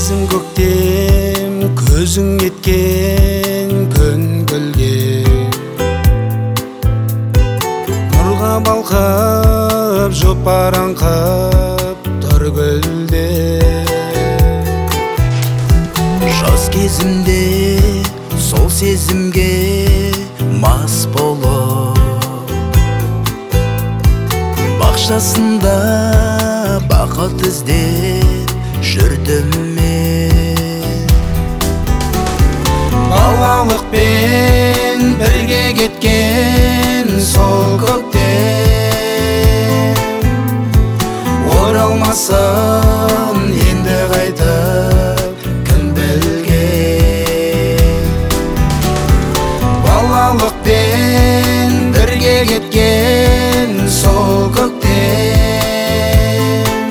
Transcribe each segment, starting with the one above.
сезім көктем, көзің еткен көңілге. Нұрға балқып, жопараңқып тұр гүлде. Жаз кезімде сол сезімге мас болып, бақшасында бақыт іздеп жүрдім мен. Балалықпен бірге кеткен сол көктем оралмасын енді қайтып кім білген. Балалықпен бірге кеткен сол көктем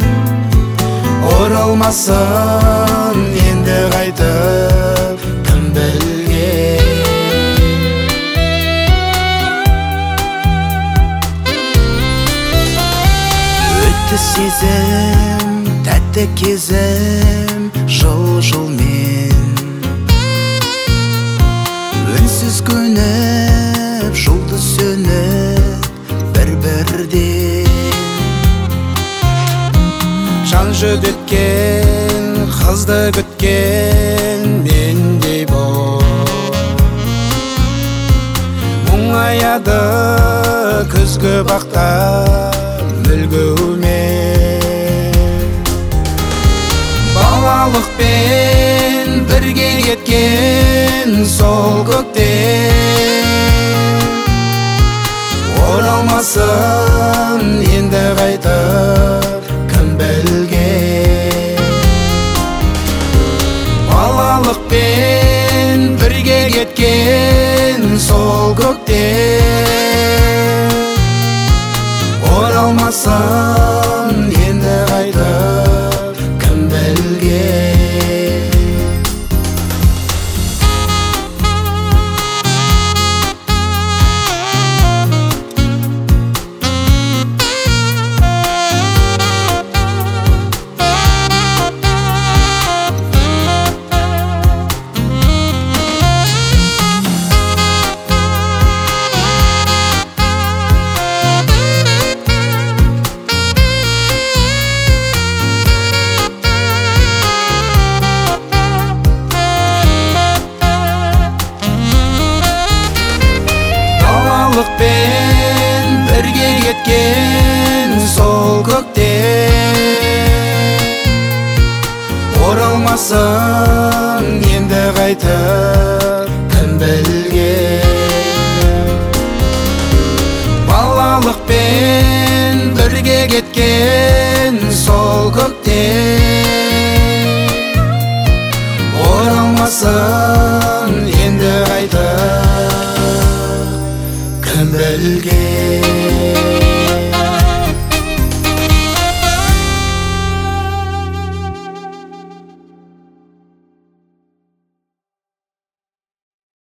оралмасын енді қайтып кім білген. Өтті сезім, тәтті кезім, жыл-жылмен. Үнсіз көніп, жұлдыз сөніп, бір-бірден. Жан жүдеткен, қызды күткен мендей бол. Мұңаяды күзгі бақта мүлгумен. Балалықпен бірге кеткен сол көктем оралмасын енді қайтып кім білген. Балалықпен бірге кеткен сол көктем оралмасын енді қайтып кім білген. Балалықпен бірге кеткен сол көктем оралмасын енді қайтып кім білген. Балалықпен бірге кеткен сол көктем оралмасын енді қайтып кім білген.